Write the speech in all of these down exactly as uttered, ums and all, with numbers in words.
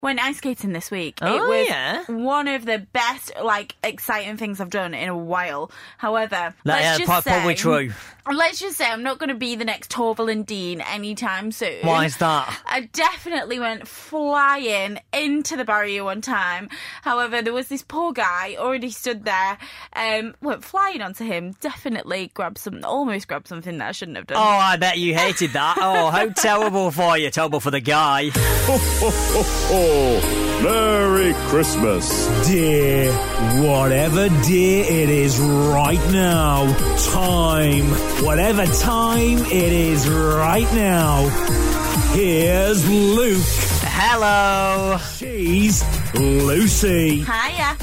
Went ice skating this week. Oh, it was yeah? one of the best, like, exciting things I've done in a while. However, That, let's yeah, just pro- say... probably true. Let's just say I'm not going to be the next Torval and Dean anytime soon. Why is that? I definitely went flying into the barrier one time. However, there was this poor guy already stood there, um, went flying onto him, definitely grabbed some, almost grabbed something that I shouldn't have done. Oh, I bet you hated that. Oh, how terrible for you. Terrible for the guy. Ho, ho, ho, ho. Merry Christmas. Dear, whatever day it is right now, time, whatever time it is right now, here's Luke. Hello. She's Lucy. Hiya.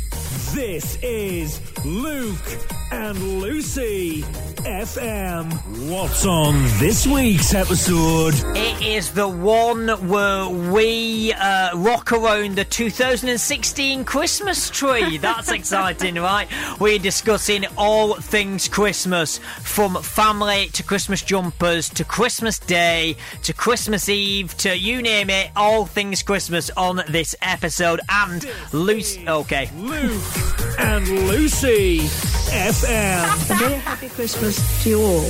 This is Luke and Lucy F M. What's on this week's episode? It is the one where we uh, rock around the two thousand sixteen Christmas tree. That's exciting, right? We're discussing all things Christmas, from family to Christmas jumpers to Christmas Day to Christmas Eve to you name it, all things Christmas on this episode. And Lucy, okay. Luke and Lucy F M. A very happy Christmas to you all.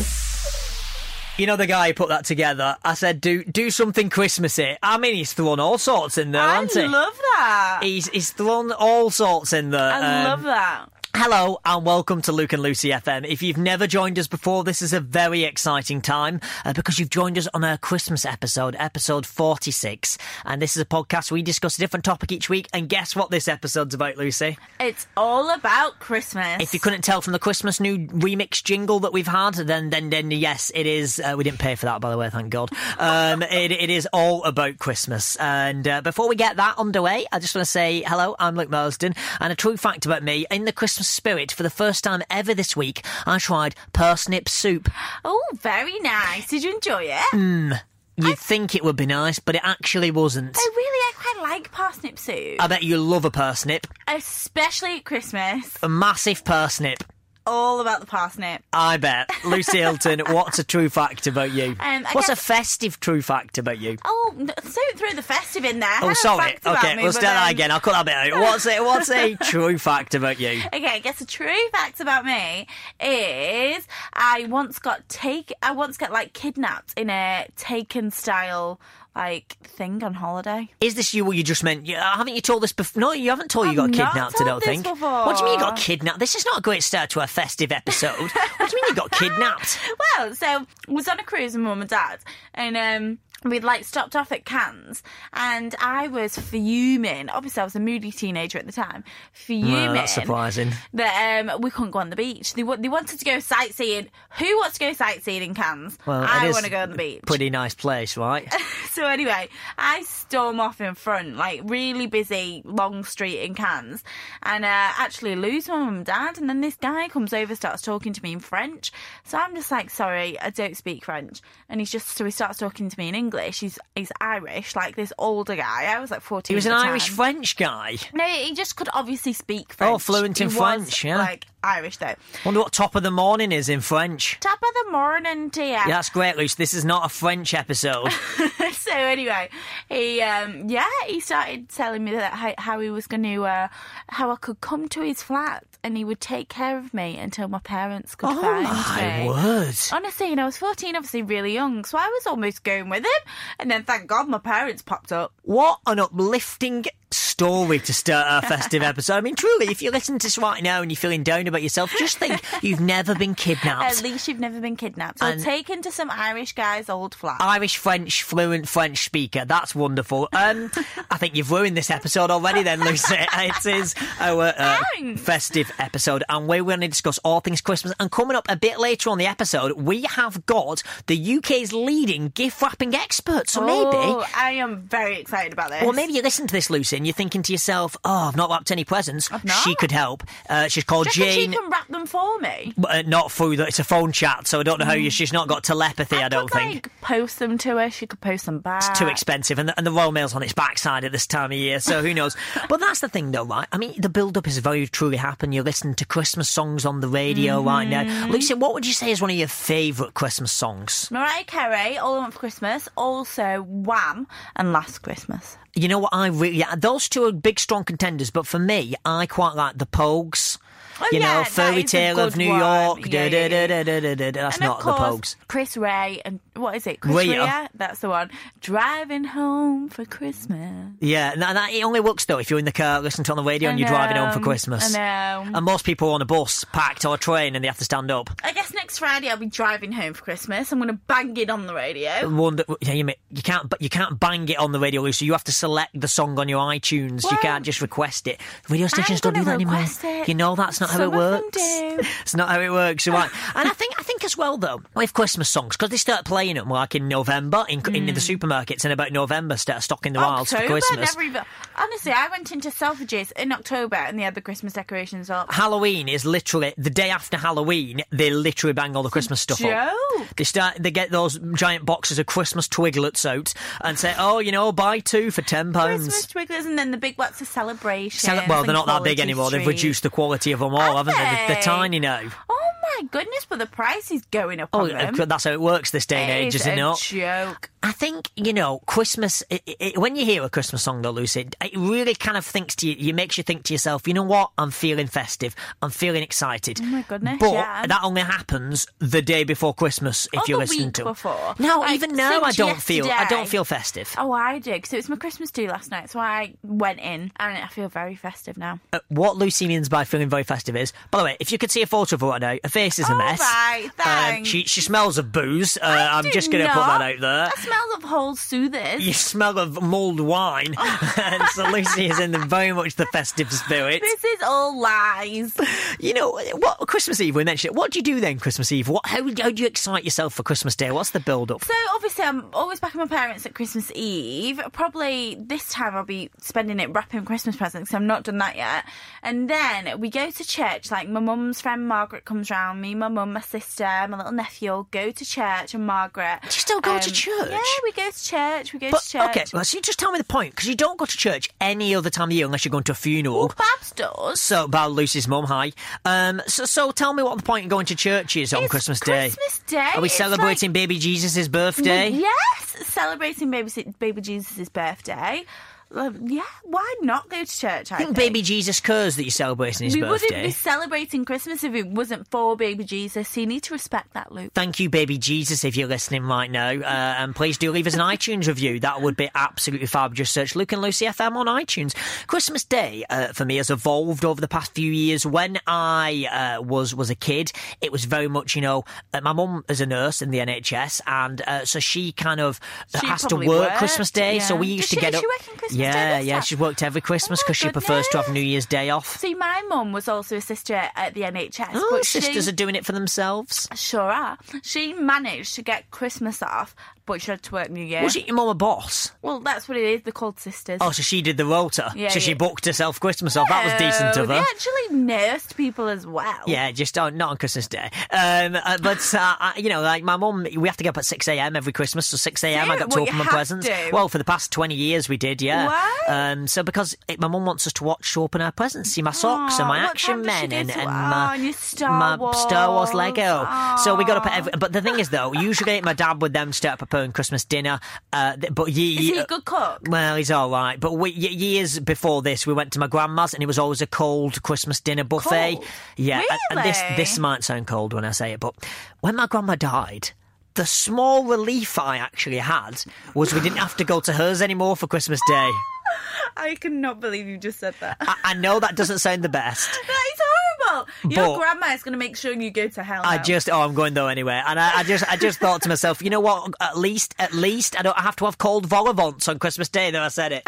You know the guy who put that together? I said, do do something Christmassy. I mean, he's thrown all sorts in there, I hasn't he? love that. He's, he's thrown all sorts in there. I Um, love that. Hello and welcome to Luke and Lucy F M. If you've never joined us before, this is a very exciting time uh, because you've joined us on our Christmas episode, episode forty-six. And this is a podcast where we discuss a different topic each week. And guess what this episode's about, Lucy? It's all about Christmas. If you couldn't tell from the Christmas new remix jingle that we've had, then then then yes, it is. Uh, we didn't pay for that, by the way, thank God. Um, it, it is all about Christmas. And uh, before we get that underway, I just want to say hello, I'm Luke Marsden. And a true fact about me, in the Christmas spirit, for the first time ever this week, I tried parsnip soup. Oh, very nice. Did you enjoy it? Mmm. You'd think it would be nice, but it actually wasn't. I really, I quite like parsnip soup. I bet you love a parsnip. Especially at Christmas. A massive parsnip. All about the parsnip. I bet. Lucy Hilton, what's a true fact about you? Um, I what's guess- a festive true fact about you? Oh, n- don't throw the festive in there. I Oh, had a sorry. fact about Okay, me, we'll but start that then- again. I'll cut that bit out. What's a, what's a true fact about you? Okay, I guess a true fact about me is I once got take. I once got like kidnapped in a Taken style like thing on holiday. Is this you what you just meant? You, haven't you told this before? No, you haven't told you I've got not kidnapped, I told don't this think. before. What do you mean you got kidnapped? This is not a great start to a festive episode. What do you mean you got kidnapped? Well, so I was on a cruise with mum and dad, and um, we'd like stopped off at Cannes, and I was fuming. Obviously, I was a moody teenager at the time. Fuming. Well, that's surprising. That um, we couldn't go on the beach. They wa- they wanted to go sightseeing. Who wants to go sightseeing in Cannes? Well, it I is want to go on the beach. Pretty nice place, right? So anyway, I storm off in front, like really busy, long street in Cannes, and uh, actually lose my mum and dad. And then this guy comes over, starts talking to me in French. So I'm just like, sorry, I don't speak French. And he's just, so he starts talking to me in English. He's he's Irish, like this older guy. I was like fourteen. He was an at the Irish time. French guy. No, he just could obviously speak French. Oh, fluent in He French, was, yeah. like Irish though. Wonder what top of the morning is in French. Top of the morning, dear. Yeah, that's great, Luce. This is not a French episode. So anyway, he um yeah he started telling me that how, how he was going to uh, how I could come to his flat and he would take care of me until my parents could Oh find my me. word. Honestly, and I was fourteen, obviously really young, so I was almost going with him, and then thank God my parents popped up. What an uplifting story to start our festive episode. I mean, truly, if you listen to this right now and you're feeling down about yourself, just think you've never been kidnapped. At least you've never been kidnapped or And- taken to some Irish guy's old flat. Irish, French, fluent French speaker. That's wonderful. Um, I think you've ruined this episode already then, Lucy. It is our uh, Thanks. festive episode, and we're going to discuss all things Christmas. And coming up a bit later on the episode, we have got the U K's leading gift wrapping expert. So Oh, maybe... I am very excited about this. Well, maybe you listen to this, Lucy, and you're thinking, thinking to yourself, oh, I've not wrapped any presents, I've not. she could help. Uh, she's called Do you reckon Jane. she can wrap them for me? Uh, not through the, it's a phone chat, so I don't know how you. She's not got telepathy. I, I don't could, think. like, post them to her. She could post them back. It's too expensive, and the, and the Royal Mail's on its backside at this time of year, so who knows? But that's the thing, though, right? I mean, the build-up is very truly happening. You're listening to Christmas songs on the radio Mm-hmm. right now. Lucy, what would you say is one of your favourite Christmas songs? Mariah Carey, All I Want for Christmas. Also, Wham! And Last Christmas. You know what? I really, yeah, those two are big, strong contenders. But for me, I quite like the Pogues. Oh, you yeah, know, that Fairy is a Tale of good New one. York. Yeah, da, yeah, da, yeah. da, da, da, da, da. That's And not of the course, Pogues. Chris Ray and what is it? Chris Rhea. Rea? That's the one. Driving home for Christmas. Yeah, and that, it only works though if you're in the car listening to it on the radio and you're driving home for Christmas. I know. And most people are on a bus, packed, or a train, and they have to stand up. I guess next Friday I'll be driving home for Christmas. I'm going to bang it on the radio. Wonder, yeah, you, may- you can't, but you can't bang it on the radio, Lucy. You have to select the song on your iTunes. You Well, can't just request it. Radio stations don't do gonna that anymore. request it. You know that's not how Some it of them works. do. It's not how it works. You're right. And I think, I think as well though, with Christmas songs, because they start playing them like in November in, in the supermarkets, and about November start stocking the aisles for October, Christmas. never even. Honestly, I went into Selfridges in October and they had the Christmas decorations up. Halloween is literally the day after Halloween. They literally bang all the Christmas stuff up. Joke. They start. They get those giant boxes of Christmas Twiglets out and say, "Oh, you know, buy two for ten Christmas pounds." Twigglers and then the big lots of celebrations. Cele- well, they're and not that big quality anymore. They've streets. reduced the quality of them all, Have haven't they? They're, they're they? tiny now. Oh my goodness, but the price is going up Oh, on them. that's how it works this day and It age, is is it a not? joke. I think, you know, Christmas, it, it, when you hear a Christmas song though, Lucy, it really kind of thinks to you, it makes you think to yourself, you know what, I'm feeling festive, I'm feeling excited. Oh my goodness, But yeah. that only happens the day before Christmas if Or you're the listening week to before. No, Like, even now I since don't feel, I don't yesterday. feel festive. Oh, I do, because it was my Christmas do last night, so I went in and I feel very festive now. Uh, what Lucy means by feeling very festive is, by the way, if you could see a photo of her right now, her face is a All mess. right, Um, thanks. she, she smells of booze. Uh, I I'm do just going to put not. that out there. I smell of whole soothers. You smell of mulled wine. And so Lucy is in the, very much the festive spirit. This is all lies. You know, what Christmas Eve, we mentioned it. What do you do then, Christmas Eve? What, how, how do you excite yourself for Christmas Day? What's the build-up? So obviously I'm always back at my parents at Christmas Eve. Probably this time I'll be spending it wrapping Christmas presents, because I've not done that yet. And then we go to church, like my mum's friend Margaret comes round, me, my mum, my sister, my little nephew all go to church, and Margaret. Do you still go to church? Yeah, we go to church, we go But, to church. okay, well, so you just tell me the point, because you don't go to church any other time of year unless you're going to a funeral. Babs does. So, about Lucy's mum, hi. Um, so, so tell me what the point of going to church is on It's Christmas Day. Christmas Day. Are we It's celebrating like- baby Jesus' birthday? Yes, celebrating baby, baby Jesus' birthday. Uh, yeah, why not go to church? I I think baby Jesus cares that you're celebrating his we birthday. wouldn't be celebrating Christmas if it wasn't for baby Jesus. So you need to respect that, Luke. Thank you, baby Jesus, if you're listening right now. Uh, and please do leave us an iTunes review. That would be absolutely fab. Just search Luke and Lucy F M on iTunes. Christmas Day, uh, for me, has evolved over the past few years. When I uh, was was a kid, it was very much, you know, uh, my mum is a nurse in the N H S, and uh, so she kind of She has to probably work worked, Christmas Day. So yeah. we used Does to she- get is up. she working Christmas Day yeah, this yeah, time? she's worked every Christmas Oh my because she prefers to have goodness. New Year's Day off. See, my mum was also a sister at the N H S. Oh, but sisters she, are doing it for themselves. Sure are. She managed to get Christmas off, but she had to work New Year. Was your mum a boss? Well, that's what it is. They're called sisters. Oh, so she did the rota. Yeah, so she yeah. booked herself Christmas off. That was decent of No, her. They actually nursed people as well. Yeah, just oh, not on Christmas Day. Um, uh, but, uh, I, you know, like my mum, we have to get up at six a.m. every Christmas. So six a.m. I Yeah, got to well, open you my have presents. to. Well, for the past twenty years we did, yeah. What? Um, so because it, my mum wants us to watch to open our presents, see my socks and my Aw, what Action time does she Men go and, to- and oh, my, and your Star my Wars. Star Wars Lego. So we got up at Aw. every... But the thing is, though, usually my dad would then start preparing Christmas dinner. Uh, th- but ye, Is he a good cook? Well, he's all right. But we, y- years before this, we went to my grandma's, and it was always a cold Christmas dinner buffet. Cold? Yeah, and- and this Really? this might sound cold when I say it, but when my grandma died, the small relief I actually had was we didn't have to go to hers anymore for Christmas Day. I cannot believe you just said that. I, I know that doesn't sound the best. That is horrible. Your But- grandma is going to make sure you go to hell. I now. just, oh, I'm going though anyway, and I, I just, I just thought to myself, you know what? At least, at least, I don't have to have cold vol au vents on Christmas Day. Though I said it. I don't even know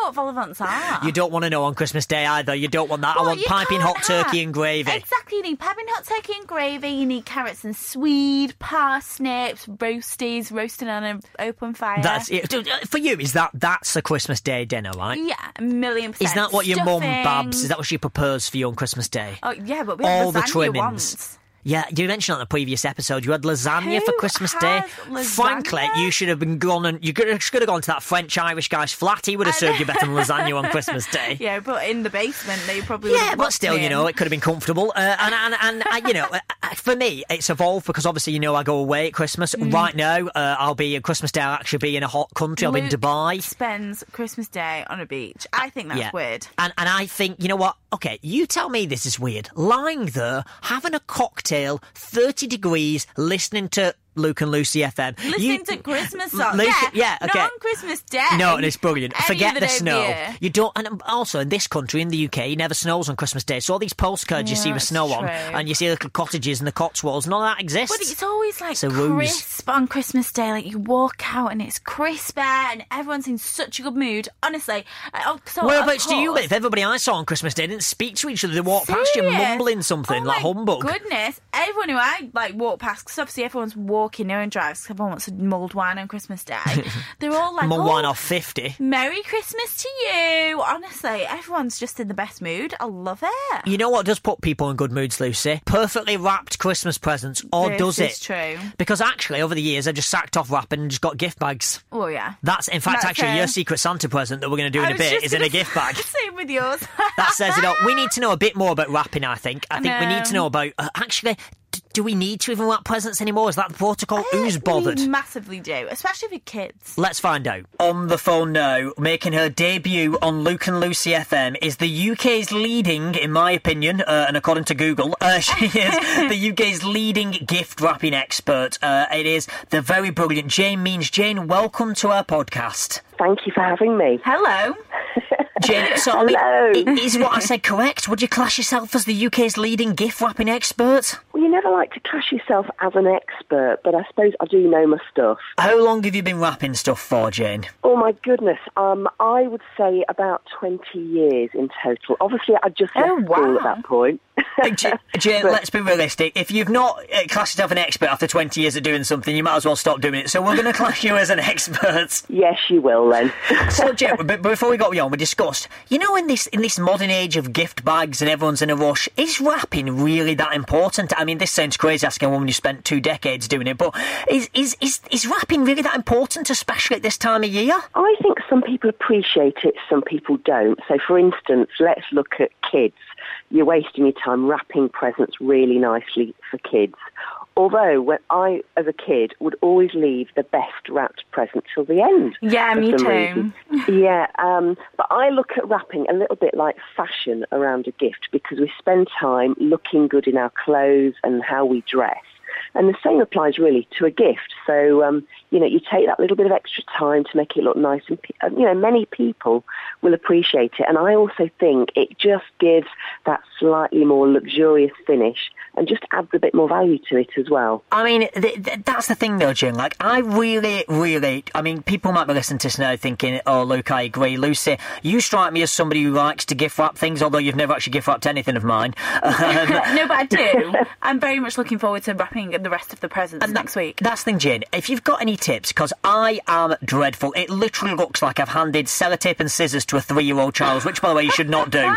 know what vol au vents are. You don't want to know on Christmas Day either. You don't want that. Well, I want you piping can't hot turkey have- and gravy. Exactly, you need piping hot turkey and gravy, you need carrots and swede, parsnips, roasties, roasting on an open fire. That's it. For you, is that that's a Christmas Day dinner, right? Yeah, a million percent. Is that what your mum, Stuffing. Babs, is that what she prepares for you on Christmas Day? Oh, yeah, but we All had the lasagna trimmings. once. Yeah, you mentioned on the previous episode you had lasagna Who for Christmas Day. has lasagna? Frankly, you should have been gone and you could have gone to that French Irish guy's flat. He would have I served know. you better than lasagna on Christmas Day. Yeah, but in the basement, they probably Yeah, would've but locked still, me you in. know, it could have been comfortable. Uh, and, and, and uh, you know, uh, uh, for me, it's evolved because obviously, you know, I go away at Christmas. Mm. Right now, uh, I'll be at Christmas Day, I'll actually be in a hot country. I'll be in Luke Dubai. spends Christmas Day on a beach. I think that's Yeah. weird. And and I think, you know what? Okay, you tell me this is weird. Lying there, having a cocktail, thirty degrees, listening to Luke and Lucy F M. Listening You- to Christmas songs. Luke- yeah, yeah, okay. Not on Christmas Day. No, and it's brilliant. Any Forget other the day of snow. year. You don't, and also in this country, in the U K, it never snows on Christmas Day. So all these postcards you Yeah, see with that's snow on, true. and you see little cottages in the Cotswolds, none of that exists. But it's always like It's a ruse. crisp on Christmas Day. Like you walk out and it's crisper and everyone's in such a good mood. Honestly. I- oh, so, Whereabouts of do you course- live? Everybody I saw on Christmas Day didn't speak to each other. They walked past you Serious? mumbling something Oh like my humbug. Goodness, everyone who I like walk past, because obviously everyone's walking, no one drives, because everyone wants a mulled wine on Christmas Day. They're all like, Mull oh, wine off fifty. Merry Christmas to you. Honestly, everyone's just in the best mood. I love it. You know what does put people in good moods, Lucy? Perfectly wrapped Christmas presents, or This does is it? true. Because actually, over the years, I just sacked off wrapping and just got gift bags. Oh yeah. That's, in fact, That's, actually uh, your Secret Santa present that we're going to do in I a was bit just is in a gonna gift bag. Same with yours. That says it all. We need to know a bit more about wrapping, I think. I, I think we need to know. know about, uh, actually, d- do we need to even wrap presents anymore? Is that the protocol? Who's bothered? We massively do, especially for kids. Let's find out. On the phone now, making her debut on Luke and Lucy F M, is the U K's leading, in my opinion, uh, and according to Google, uh, she is the U K's leading gift wrapping expert. Uh, it is the very brilliant Jane Means. Jane, welcome to our podcast. Thank you for having me. Hello. Jane, so I mean, Hello. i- is what I said correct? Would you class yourself as the U K's leading gift wrapping expert? Well, you never like to class yourself as an expert, but I suppose I do know my stuff. How long have you been wrapping stuff for, Jane? Oh my goodness, um, I would say about twenty years in total. Obviously, I just left Oh, school wow. at that point. Hey, Jane, Jane But- let's be realistic. If you've not uh, classed yourself an expert after twenty years of doing something, you might as well stop doing it. So we're going to class you as an expert. Yes, you will then. So, Jane, b- before we got you on, we discussed, you know, in this in this modern age of gift bags and everyone's in a rush, is wrapping really that important? I mean, this sounds crazy asking a woman who spent two decades doing it, but is is is, is wrapping really that important, especially at this time of year? I think some people appreciate it, some people don't. So, for instance, let's look at kids. You're wasting your time wrapping presents really nicely for kids. Although, when I, as a kid, would always leave the best wrapped present till the end. Yeah, for me some too. reason. Yeah, um, but I look at wrapping a little bit like fashion around a gift because we spend time looking good in our clothes and how we dress. And the same applies really to a gift. So, um, you know, you take that little bit of extra time to make it look nice. And, pe- you know, many people will appreciate it. And I also think it just gives that slightly more luxurious finish and just adds a bit more value to it as well. I mean, th- th- that's the thing though, Jane. Like, I really, really, I mean, people might be listening to this now thinking, oh, Luke, I agree. Lucy, you strike me as somebody who likes to gift wrap things, although you've never actually gift wrapped anything of mine. Um, No, but I do. I'm very much looking forward to wrapping the rest of the presents next week. That's the thing, Jane. If you've got any tips, because I am dreadful. It literally looks like I've handed sellotape and scissors to a three-year-old child, which, by the way, you should not do.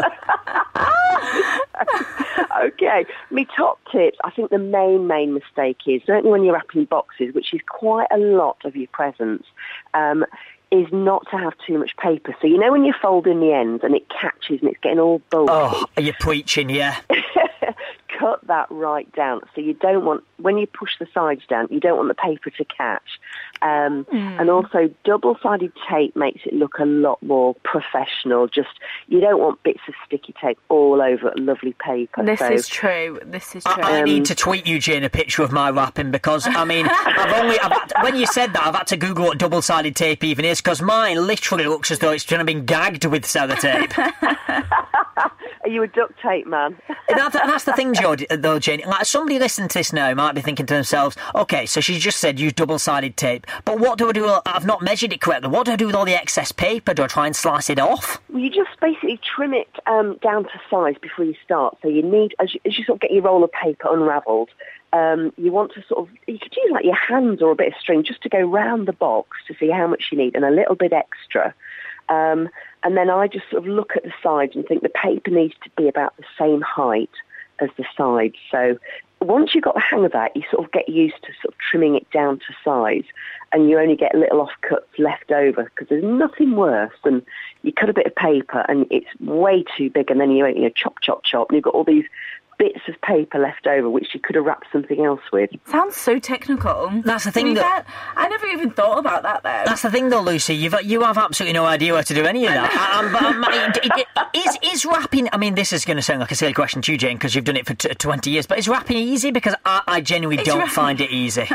Okay, my top tips, I think the main, main mistake is, certainly when you're wrapping boxes, which is quite a lot of your presents, um, is not to have too much paper. So you know when you fold in the ends and it catches and it's getting all bulky? Oh, are you preaching, yeah? Cut that right down. So you don't want, when you push the sides down, you don't want the paper to catch. Um, Mm. And also, double-sided tape makes it look a lot more professional. Just, you don't want bits of sticky tape all over lovely paper. This so, is true. This is true. I, I Um, need to tweet you, Jane, a picture of my wrapping because, I mean, I've only, I've had to- when you said that, I've had to Google what double-sided tape even is because mine literally looks as though it's trying to be gagged with sellotape. Are you a duct tape man? that, that- that's the thing, Joe, though, Jane. Like, somebody listening to this now might be thinking to themselves, okay, so she just said use double-sided tape. But what do I do? I've not measured it correctly. What do I do with all the excess paper? Do I try and slice it off? Well, you just basically trim it um, down to size before you start. So you need, as you, as you sort of get your roll of paper unravelled, um, you want to sort of, you could use like your hands or a bit of string just to go round the box to see how much you need and a little bit extra. Um, and then I just sort of look at the sides and think the paper needs to be about the same height as the sides. So once you've got the hang of that, you sort of get used to sort of trimming it down to size, and you only get little offcuts left over, because there's nothing worse than you cut a bit of paper and it's way too big, and then you, you know, chop, chop, chop, and you've got all these bits of paper left over which you could have wrapped something else with. Sounds so technical. That's the thing. That, I never even thought about that, though. That's the thing, though, Lucy. You've you have absolutely no idea where to do any of that. um, but, um, it, it, is is wrapping? I mean, this is going to sound like a silly question to you, Jane, because you've done it for t- twenty years. But is wrapping easy? Because I, I genuinely it's don't ra- find it easy.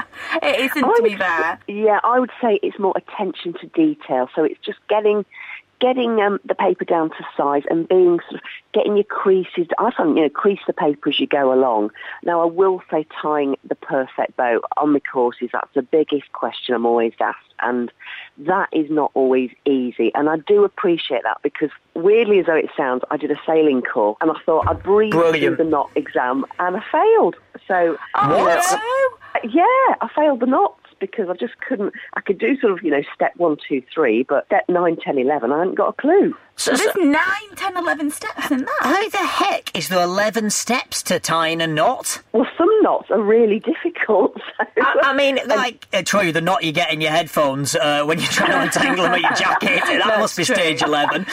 It isn't, I to be would, fair. Yeah, I would say it's more attention to detail. So it's just getting getting um, the paper down to size and being sort of getting your creases. I find, you know, crease the paper as you go along. Now, I will say tying the perfect bow on the courses, that's the biggest question I'm always asked. And that is not always easy. And I do appreciate that, because weirdly as though it sounds, I did a sailing course and I thought I'd breeze through the knot exam and I failed. So, oh, you know, no. I, yeah, I failed the knots because I just couldn't, I could do sort of, you know, step one, two, three, but step nine, ten, eleven, I hadn't got a clue. So there's nine, ten, eleven steps in that. How the heck is there eleven steps to tying a knot? Well, some knots are really difficult. So. I, I mean, like, uh, Troy, the knot you get in your headphones uh, when you're trying to untangle them with your jacket, that That's must be true. stage eleven.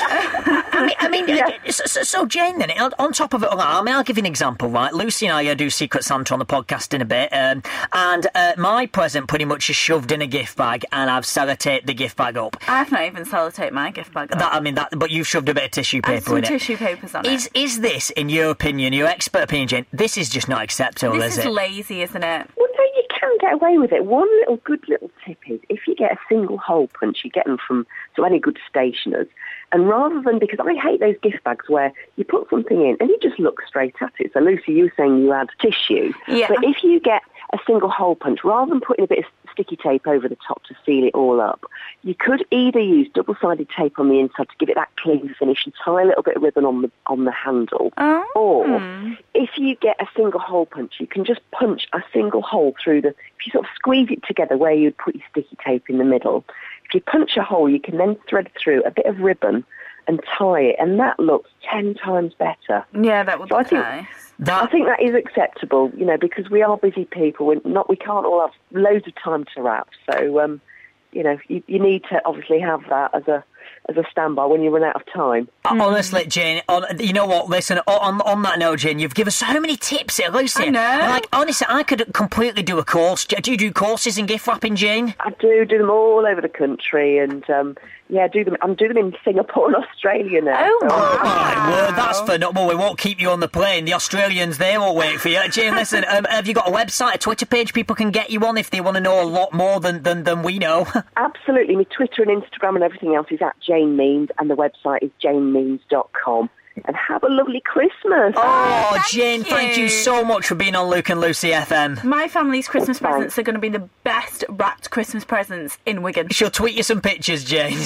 I mean, I mean yeah. uh, so, so Jane, then, on, on top of it, I mean, I'll give you an example, right? Lucy and I uh, do Secret Santa on the podcast in a bit, um, and uh, my present pretty much is shoved in a gift bag, and I've sellotaped the gift bag up. I've not even sellotaped my gift bag up. That, I mean, that, but you've shoved a bit of tissue paper and some in it. tissue papers on is, it. Is this, in your opinion, your expert opinion, Jane, this is just not acceptable, This is, is it? lazy, isn't it? Well, no, you can get away with it. One little good little tip is if you get a single hole punch, you get them from so any good stationers. And rather than, because I hate those gift bags where you put something in and you just look straight at it. So, Lucy, you were saying you had tissue. Yeah. But if you get a single hole punch, rather than putting a bit of sticky tape over the top to seal it all up, you could either use double-sided tape on the inside to give it that clean finish and tie a little bit of ribbon on the on the handle. Oh. Or if you get a single hole punch, you can just punch a single hole through the, if you sort of squeeze it together where you'd put your sticky tape in the middle, if you punch a hole, you can then thread through a bit of ribbon and tie it, and that looks ten times better. Yeah, that would so look I think, nice. That, I think that is acceptable, you know, because we are busy people. We're not, we can't all have loads of time to wrap. So, um, you know, you, you need to obviously have that as a as a standby when you run out of time. Honestly, Jane, on, you know what? Listen, on on that note, Jane, you've given us so many tips here, Lucy. I know. Like, honestly, I could completely do a course. Do you do courses in gift wrapping, Jane? I do do them all over the country, and um, yeah, do them. I'm doing them in Singapore and Australia now. Oh, so- wow. Oh, my word, that's phenomenal. Well, we won't keep you on the plane. The Australians, they will wait for you. Jane, listen, um, have you got a website, a Twitter page people can get you on if they want to know a lot more than, than, than we know? Absolutely. My Twitter and Instagram and everything else is at Jane Means, and the website is jane means dot com. And have a lovely Christmas. Oh, thank Jane, you. thank you so much for being on Luke and Lucy F M. My family's Christmas Thanks. presents are going to be the best wrapped Christmas presents in Wigan. She'll tweet you some pictures, Jane.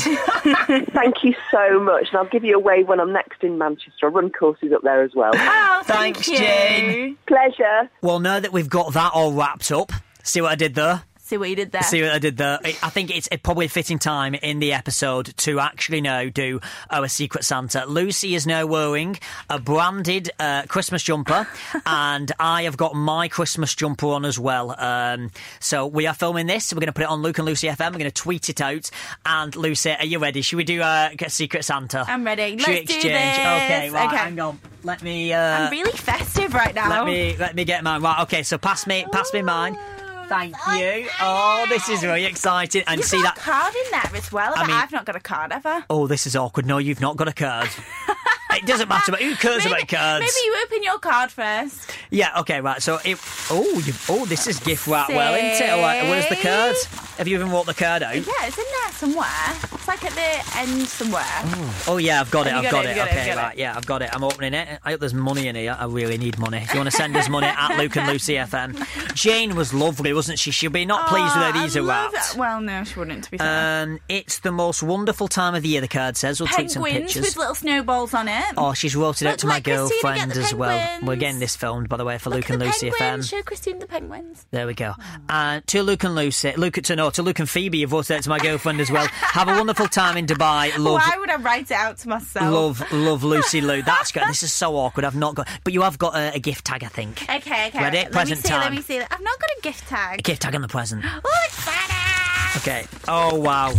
Thank you so much. And I'll give you a wave when I'm next in Manchester. I run courses up there as well. Oh, thank Thanks, you. Jane. Pleasure. Well, now that we've got that all wrapped up, see what I did there? See what you did there. See what I did there? I think it's probably a fitting time in the episode to actually now do our Secret Santa. Lucy is now wearing a branded uh, Christmas jumper, and I have got my Christmas jumper on as well. Um, so we are filming this. We're going to put it on Luke and Lucy F M. We're going to tweet it out. And Lucy, are you ready? Should we do uh, a Secret Santa? I'm ready. Should we Let's do exchange? this. Okay, right, Okay. hang on. Let me. Uh, I'm really festive right now. Let me let me get mine. Right, okay, so pass me pass me mine. Thank you. Oh, this is really exciting. And You've see got that. a card in there as well, but mean- I've not got a card ever. Oh, this is awkward. No, you've not got a card. It doesn't matter, but who cares Maybe, about cards? maybe you open your card first. Yeah, okay, right. So, it, oh, you, oh, this is gift wrapped well, isn't it? All right, where's the card? Have you even wrote the card out? Yeah, it's in there somewhere. It's like at the end somewhere. Oh, oh yeah, I've got it. Have I've you got, got it. it? Have you got Okay, it? right. Yeah, I've got it. I'm opening it. I hope there's money in here. I really need money. If you want to send us money at Luke and Lucy F M. Jane was lovely, wasn't she? She'll be not pleased with how these I are love wrapped. it. Well, no, she wouldn't, to be fair. Um, it's the most wonderful time of the year, the card says. We'll tweet some Penguins pictures. with little snowballs on it. Oh, she's wrote it out Look to my like Christina, get girlfriend the as well. penguins. We're getting this filmed, by the way, for Look Luke at and the Lucy F M. penguins. Show Christine the penguins. There we go. Uh, to Luke and Lucy, Luke to no, to Luke and Phoebe, you've voted out to my girlfriend as well. Have a wonderful time in Dubai. Love, Why would I write it out to myself? love, love Lucy Lou. That's good. This is so awkward. I've not got, but you have got a, a gift tag, I think. Okay, okay. Ready? Let Present me see, time. let me see. I've not got a gift A tag. gift tag on the present. Oh, it's Santa! Okay. Oh wow.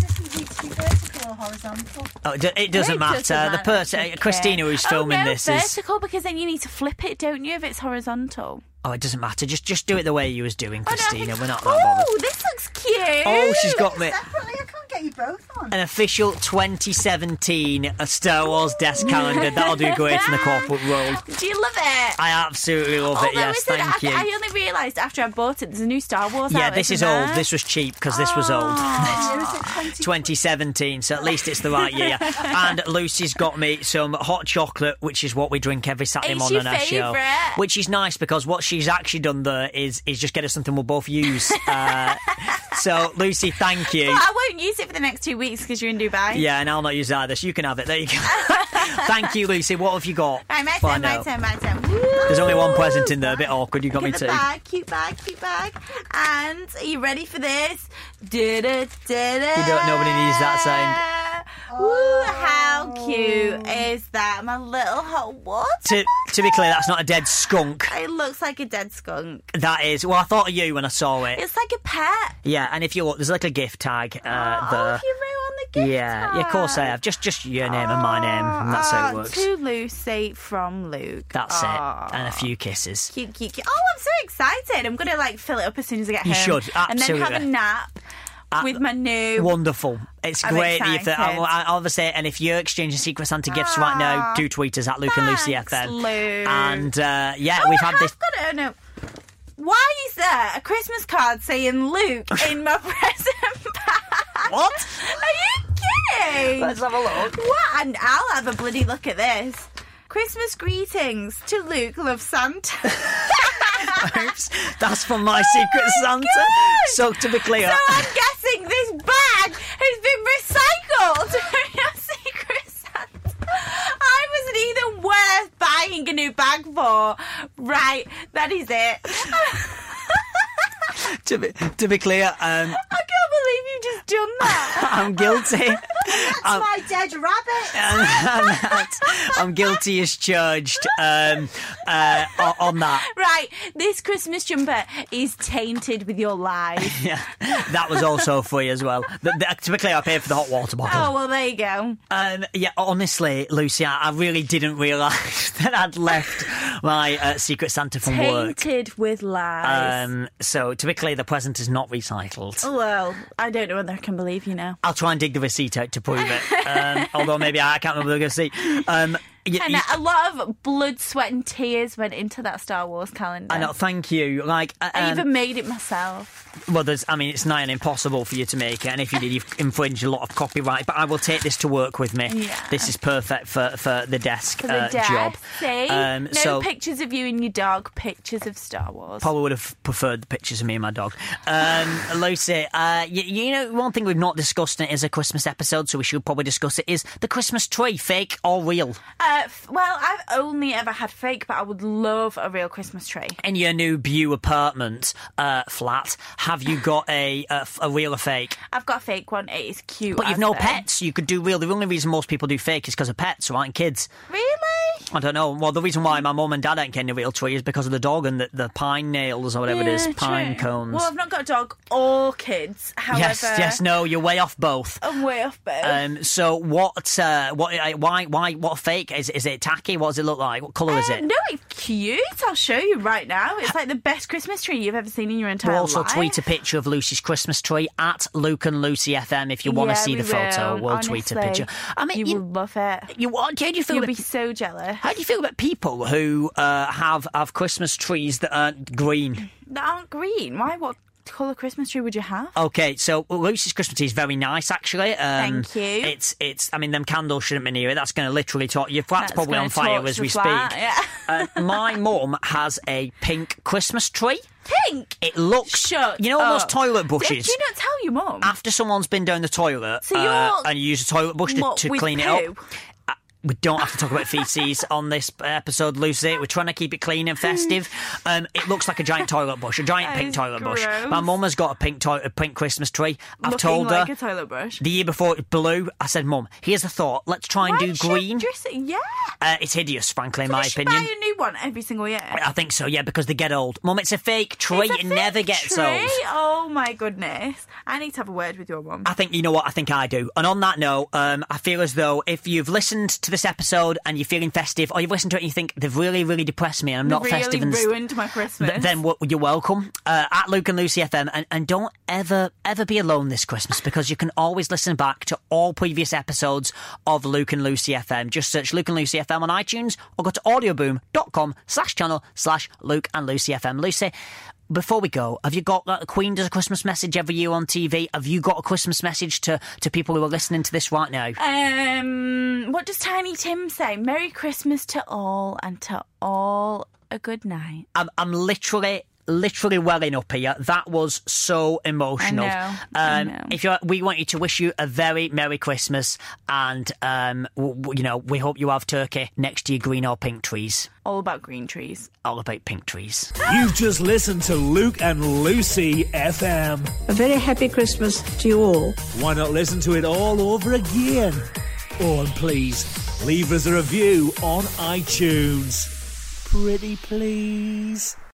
Oh, it, do- it doesn't It matter. doesn't the matter. person, Okay. Christina, who's Oh, filming no, this, is. vertical, because then you need to flip it, don't you, if it's horizontal? Oh, it doesn't matter. Just, just do it the way you was doing, Oh, no, I Christina. think- We're not that bothered. Oh, this looks cute. Oh, she's got me. Separately, I can't get you both on. An official twenty seventeen a Star Wars desk calendar. That'll do great in the corporate world. Do you love it? I absolutely love it. Although, Yes, isn't it- thank I, you. I only realised after I bought it, there's a new Star Wars Yeah, out, this is isn't old. there? This was cheap because this was old. twenty seventeen, so at least it's the right year. And Lucy's got me some hot chocolate, which is what we drink every Saturday It's morning your on our show. favourite. Which is nice because what she's actually done there is is just get us something we'll both use. Uh, so, Lucy, thank you. But I won't use it for the next two weeks because you're in Dubai. Yeah, and I'll not use either, so you can have it. There you go. Thank you, Lucy. What have you got? Right, my Find turn, my out. turn, my turn. There's only one present in there, a bit awkward. You got me Look at two. the bag, cute bag, cute bag. And are you ready for this? Da-da, da-da. You don't- nobody needs that sound. Woo, how cute is that? My little hot water. To, to be clear, that's not a dead skunk. It looks like a dead skunk. That is. Well, I thought of you when I saw it. It's like a pet. Yeah, and if you look, there's like a gift tag uh, Oh, there. if you wrote on the gift Yeah, tag. yeah, of course I have. Just, just your name and my name, and that's how it Oh, works. To Lucy from Luke. That's Oh. it, and a few kisses. Cute, cute, cute. Oh, I'm so excited. I'm going to like fill it up as soon as I get You home. should, And then have a absolutely. nap Uh, with my new... Wonderful. It's I'm great that you excited. th- I, I, obviously, and if you're exchanging Secret Santa gifts right now, do tweet us at Luke and Lucy F Thanks, M. Luke. And uh, yeah, Oh, we've I had have this. got it. Oh, no. Why is there a Christmas card saying Luke in my present bag? What? Are you kidding? Let's have a look. What? And I'll have a bloody look at this. Christmas greetings to Luke, love Santa. Oops, that's from my Secret Santa. So to be clear, So I'm guessing this bag has been recycled for your Secret Santa. I wasn't even worth buying a new bag for. Right, that is it. to be to be clear, um, I can't believe you've just done that. I'm guilty. I'm, My dead rabbit. I'm, I'm guilty as charged um, uh, o- on that. Right, this Christmas jumper is tainted with your lies. Yeah, that was also free as well. The, the, to be clear, I paid for the hot water bottle. Oh, well, there you go. Um, yeah, honestly, Lucy, I, I really didn't realise that I'd left my uh, Secret Santa from work. Tainted with lies. Um, so, to be clear, the present is not recycled. Well, I don't know whether I can believe you now. I'll try and dig the receipt out to prove it. Um, although maybe I can't remember the receipt. Um, y- And y- a lot of blood, sweat, and tears went into that Star Wars calendar. I know, thank you. Like, uh, I um, even made it myself. well, there's, I mean, it's nigh on impossible for you to make it, and if you did, you've infringed a lot of copyright. But I will take this to work with me. Yeah. This is perfect for, for the desk, For the uh, desk, job. see? Um, no so pictures of you and your dog, pictures of Star Wars. probably would have preferred the pictures of me and my dog. Um, Lucy, uh, you, you know, one thing we've not discussed, and it is a Christmas episode, so we should probably discuss it, is the Christmas tree, fake or real? Uh, f- well, I've only ever had fake, but I would love a real Christmas tree. In your new Bew apartment uh, flat, have you got a, a, a real or fake? I've got a fake one. It is cute. But you've as no though. pets. You could do real. The only reason most people do fake is because of pets, right? And kids. Really? I don't know. Well, the reason why my mum and dad ain't getting a real tree is because of the dog and the, the pine nails or whatever it is. Yeah, Pine true. cones. Well, I've not got a dog or kids. However, yes, yes, no, you're way off both. I'm way off both. Um, so what? Uh, what? Uh, why? Why? What fake? Is is it tacky? What does it look like? What colour is Uh, it? no, it's cute. I'll show you right now. It's like the best Christmas tree you've ever seen in your entire We'll also life. tweet a picture of Lucy's Christmas tree at Luke and Lucy F M if you want to Yeah, see we the photo. will, We'll tweet a honestly. picture. I mean, you you, will love it. you what? How do you feel? You'll that- be so jealous. How do you feel about people who uh, have have Christmas trees that aren't green? That aren't green. Why? What colour Christmas tree would you have? Okay, so Lucy's Christmas tree is very nice, actually. Um, Thank you. It's, it's. I mean, them candles shouldn't be near it. That's going to literally torch. Your flat's That's probably gonna on fire torch as the we flat, speak. yeah. uh, my mum has a pink Christmas tree. Pink? It looks. Shut You know all those up. toilet Do, bushes? do you not tell your mum? After someone's been down the toilet So uh, you're- and you use a toilet brush to, What, to with clean it poo? up. uh, We don't have to talk about feces on this episode, Lucy. We're trying to keep it clean and festive. Um, it looks like a giant toilet brush, a giant That pink is toilet brush. gross. My mum has got a pink to- a pink Christmas tree. I've Looking told like her a toilet brush. the year before it was blue. I said, Mum, here's a thought. Let's try and Why do should green. Dress it? Yeah. Uh, it's hideous, frankly, in So my you should opinion. buy a new one every single year. I think so, yeah, because they get old. Mum, it's a fake tree. It's a It never fake gets tree? old. Oh my goodness. I need to have a word with your mum. I think, you know what, I think I do. And on that note, um, I feel as though if you've listened to this episode and you're feeling festive, or you've listened to it and you think they've really, really depressed me and I'm not really festive and ruined my Christmas. th- then w- you're welcome uh, at Luke and Lucy F M, and, and don't ever ever be alone this Christmas, because you can always listen back to all previous episodes of Luke and Lucy F M. Just search Luke and Lucy F M on iTunes or go to audioboom.com slash channel slash Luke and Lucy F M. Lucy, before we go, have you got like, the Queen does a Christmas message every year on T V? Have you got a Christmas message to, to people who are listening to this right now? Um, what does Tiny Tim say? Merry Christmas to all, and to all a good night. I'm, I'm literally, literally welling up here. That was so emotional. I know, I Um, know. If you're, we want you to wish you a very Merry Christmas, and um, w- w- you know, we hope you have turkey next to your green or pink trees. All about green trees. All about pink trees. You've just listened to Luke and Lucy F M. A very happy Christmas to you all. Why not listen to it all over again? Oh, and please, leave us a review on iTunes. Pretty please.